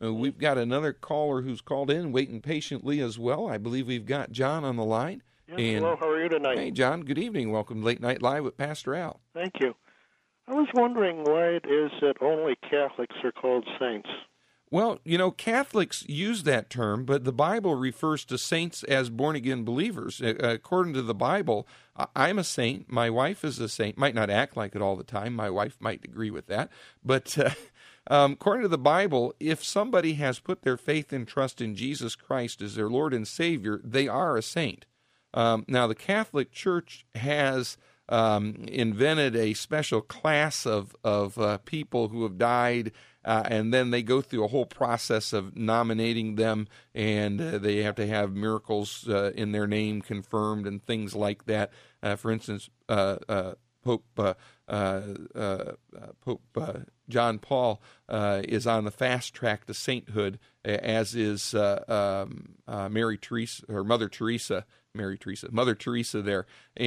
We've got another caller who's called in, waiting patiently as well. I believe we've got John on the line. Yes, hello, how are you tonight? Hey, John, good evening. Welcome to Late Night Live with Pastor Al. Thank you. I was wondering why it is that only Catholics are called saints. Well, Catholics use that term, but the Bible refers to saints as born-again believers. According to the Bible, I'm a saint. My wife is a saint. Might not act like it all the time. My wife might agree with that. But according to the Bible, if somebody has put their faith and trust in Jesus Christ as their Lord and Savior, they are a saint. Now, the Catholic Church has invented a special class of people who have died, and then they go through a whole process of nominating them, and they have to have miracles in their name confirmed and things like that. For instance, Pope John Paul is on the fast track to sainthood, as is Mother Teresa there,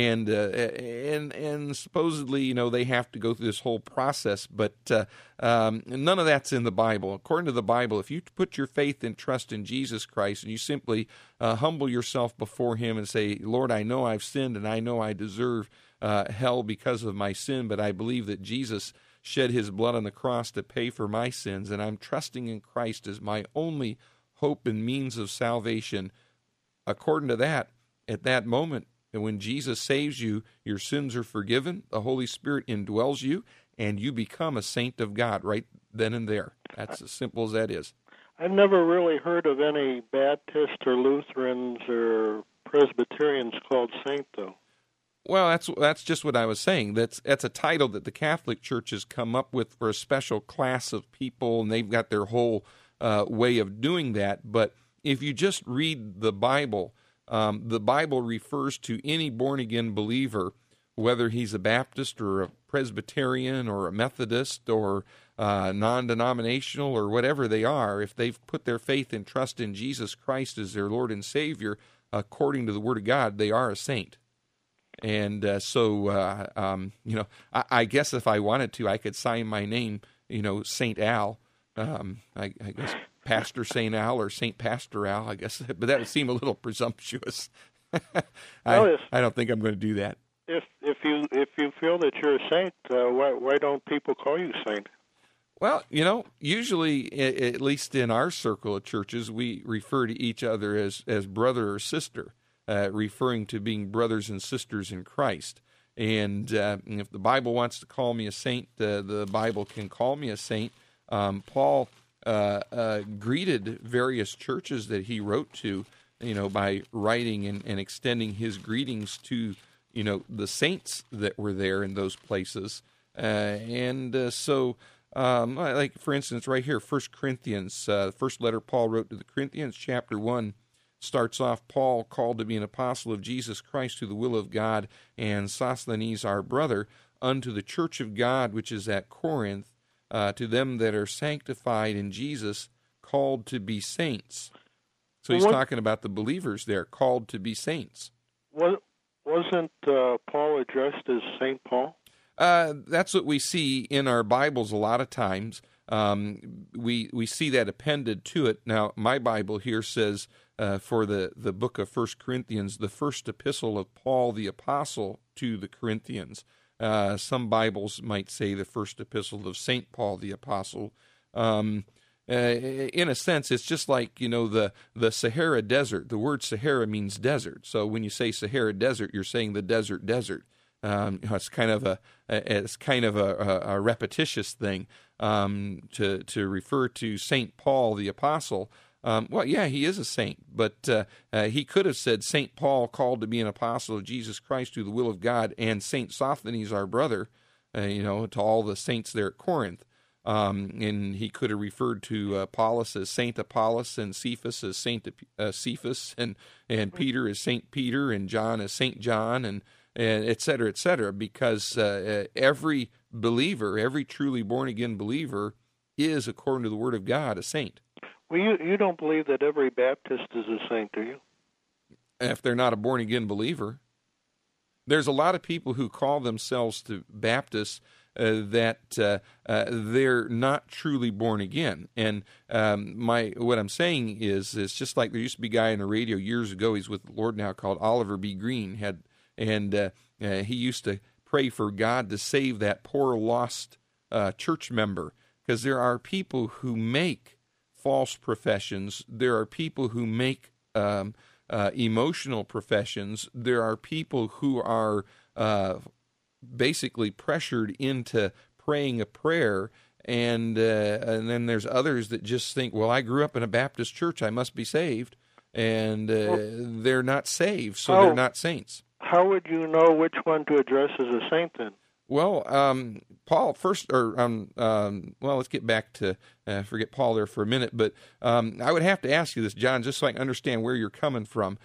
and supposedly, they have to go through this whole process, but none of that's in the Bible. According to the Bible, if you put your faith and trust in Jesus Christ, and you simply humble yourself before Him and say, Lord, I know I've sinned, and I know I deserve hell because of my sin, but I believe that Jesus shed His blood on the cross to pay for my sins, and I'm trusting in Christ as my only hope and means of salvation. According to that, at that moment, and when Jesus saves you, your sins are forgiven, the Holy Spirit indwells you, and you become a saint of God right then and there. That's as simple as that is. I've never really heard of any Baptists or Lutherans or Presbyterians called saint, though. Well, that's just what I was saying. That's a title that the Catholic Church has come up with for a special class of people, and they've got their whole way of doing that. But if you just read the Bible refers to any born-again believer, whether he's a Baptist or a Presbyterian or a Methodist or non-denominational or whatever they are. If they've put their faith and trust in Jesus Christ as their Lord and Savior, according to the Word of God, they are a saint. And I guess if I wanted to, I could sign my name, St. Al. I guess Pastor St. Al or St. Pastor Al, I guess. But that would seem a little presumptuous. I don't think I'm going to do that. If you feel that you're a saint, why don't people call you saint? Well, usually, at least in our circle of churches, we refer to each other as brother or sister. Referring to being brothers and sisters in Christ. And if the Bible wants to call me a saint, the Bible can call me a saint. Paul greeted various churches that he wrote to, by writing and extending his greetings to, the saints that were there in those places. So, like, for instance, right here, 1 Corinthians, the first letter Paul wrote to the Corinthians, chapter 1, starts off, Paul, called to be an apostle of Jesus Christ through the will of God, and Sosthenes, our brother, unto the church of God which is at Corinth, to them that are sanctified in Jesus, called to be saints. So he's talking about the believers there, called to be saints. Wasn't Paul addressed as St. Paul? That's what we see in our Bibles a lot of times. We see that appended to it. Now, my Bible here says, for the book of 1 Corinthians, the first epistle of Paul the Apostle to the Corinthians. Some Bibles might say the first epistle of St. Paul the Apostle. In a sense, it's just like, the Sahara Desert. The word Sahara means desert. So when you say Sahara Desert, you're saying the desert. It's kind of a repetitious thing to refer to St. Paul the Apostle. Well, yeah, he is a saint, but he could have said St. Paul, called to be an apostle of Jesus Christ through the will of God, and St. Sosthenes, our brother, to all the saints there at Corinth. And he could have referred to Apollos as Saint Apollos, and Cephas as Saint Cephas, and Peter as Saint Peter, and John as Saint John, and et cetera, because every believer, every truly born-again believer, is, according to the Word of God, a saint. Well, you don't believe that every Baptist is a saint, do you? If they're not a born-again believer. There's a lot of people who call themselves to Baptists that they're not truly born again. And what I'm saying is, it's just like there used to be a guy on the radio years ago. He's with the Lord now, called Oliver B. Green. He used to pray for God to save that poor lost church member, because there are people who make false professions. There are people who make emotional professions. There are people who are basically pressured into praying a prayer, and then there's others that just think, well, I grew up in a Baptist church, I must be saved, and they're not saved, so they're not saints. How would you know which one to address as a saint then? Well, Paul, let's get back to, forget Paul there for a minute, but I would have to ask you this, John, just so I can understand where you're coming from.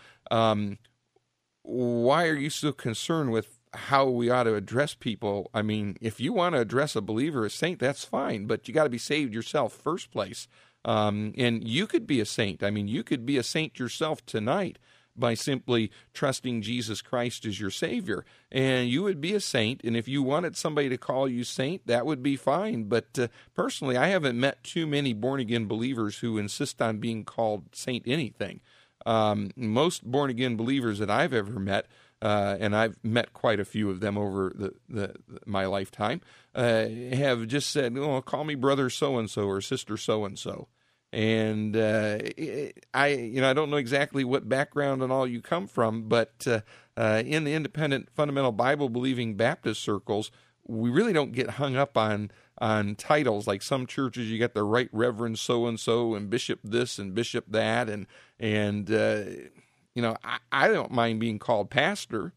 Why are you so concerned with how we ought to address people? I mean, if you want to address a believer as saint, that's fine, but you got to be saved yourself first place. And you could be a saint. I mean, you could be a saint yourself tonight by simply trusting Jesus Christ as your Savior. And you would be a saint, and if you wanted somebody to call you saint, that would be fine. But personally, I haven't met too many born-again believers who insist on being called saint anything. Most born-again believers that I've ever met, and I've met quite a few of them over my lifetime, have just said, "Oh, call me brother so-and-so or sister so-and-so." And I don't know exactly what background and all you come from, but in the independent fundamental Bible-believing Baptist circles, we really don't get hung up on titles. Like some churches, you got the Right Reverend so-and-so and Bishop this and Bishop that, I don't mind being called pastor,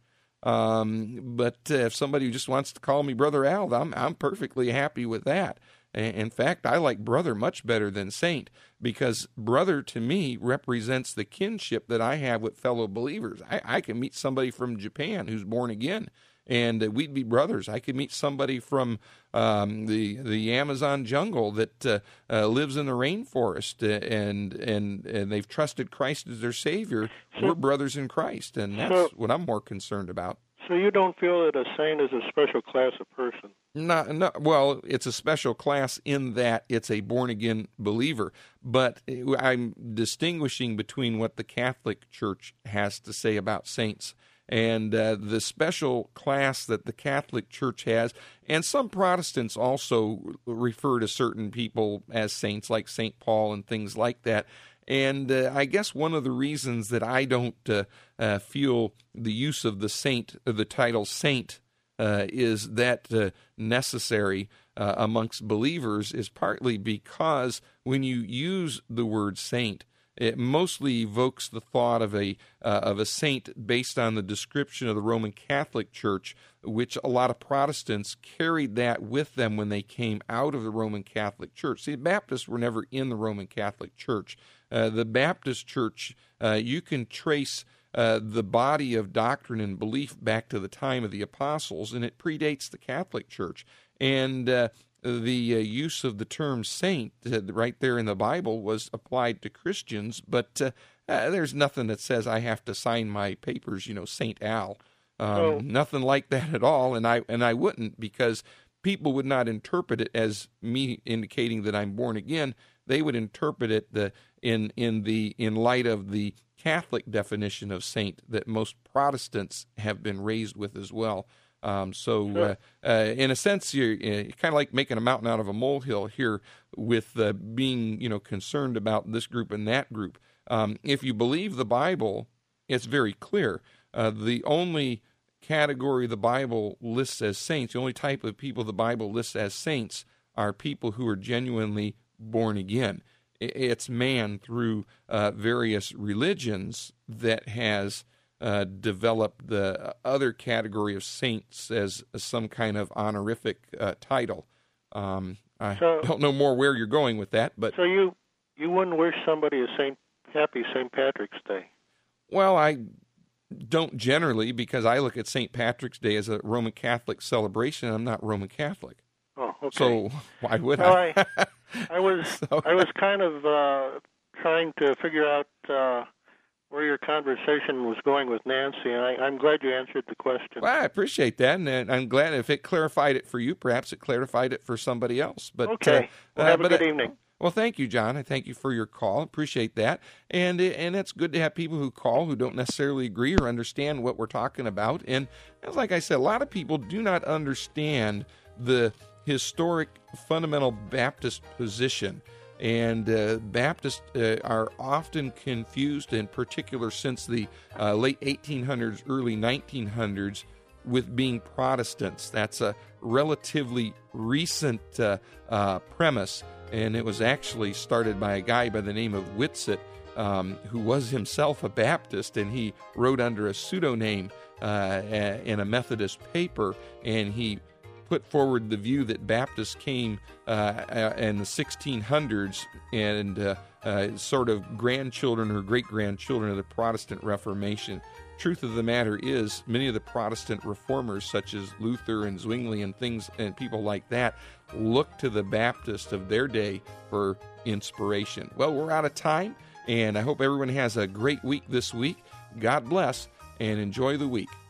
but if somebody just wants to call me Brother Al, I'm perfectly happy with that. In fact, I like brother much better than saint, because brother to me represents the kinship that I have with fellow believers. I can meet somebody from Japan who's born again, and we'd be brothers. I could meet somebody from the Amazon jungle that lives in the rainforest, and they've trusted Christ as their Savior. We're brothers in Christ, and that's what I'm more concerned about. So you don't feel that a saint is a special class of person? No. Well, it's a special class in that it's a born-again believer. But I'm distinguishing between what the Catholic Church has to say about saints and the special class that the Catholic Church has. And some Protestants also refer to certain people as saints, like St. Paul and things like that. And I guess one of the reasons that I don't feel the use of the title saint is that necessary amongst believers is partly because when you use the word saint, it mostly evokes the thought of a saint based on the description of the Roman Catholic Church, which a lot of Protestants carried that with them when they came out of the Roman Catholic Church. See, the Baptists were never in the Roman Catholic Church. The Baptist Church, you can trace the body of doctrine and belief back to the time of the apostles, and it predates the Catholic Church. And the use of the term saint right there in the Bible was applied to Christians, but there's nothing that says I have to sign my papers, Saint Al. Nothing like that at all, and I wouldn't, because people would not interpret it as me indicating that I'm born again. They would interpret it in light of the Catholic definition of saint that most Protestants have been raised with as well. In a sense, you're kind of like making a mountain out of a molehill here with being concerned about this group and that group. If you believe the Bible, it's very clear. The only category the Bible lists as saints, the only type of people the Bible lists as saints, are people who are genuinely born again. It's man through various religions that has developed the other category of saints as some kind of honorific title. I don't know more where you're going with that, but so you wouldn't wish somebody a happy St. Patrick's Day? Well, I don't generally, because I look at St. Patrick's Day as a Roman Catholic celebration. I'm not Roman Catholic. Oh, okay. So why would I? I was kind of trying to figure out where your conversation was going with Nancy, and I'm glad you answered the question. Well, I appreciate that, and I'm glad if it clarified it for you, perhaps it clarified it for somebody else. But okay. Well, have a good evening. Well, thank you, John. I thank you for your call. Appreciate that. And it's good to have people who call who don't necessarily agree or understand what we're talking about. And like I said, a lot of people do not understand the historic fundamental Baptist position. And Baptists are often confused, in particular since the late 1800s, early 1900s, with being Protestants. That's a relatively recent premise, and it was actually started by a guy by the name of Whitsitt, who was himself a Baptist, and he wrote under a pseudonym in a Methodist paper, and he put forward the view that Baptists came in the 1600s and sort of grandchildren or great-grandchildren of the Protestant Reformation. Truth of the matter is, many of the Protestant reformers, such as Luther and Zwingli and people like that, looked to the Baptists of their day for inspiration. Well, we're out of time, and I hope everyone has a great week this week. God bless, and enjoy the week.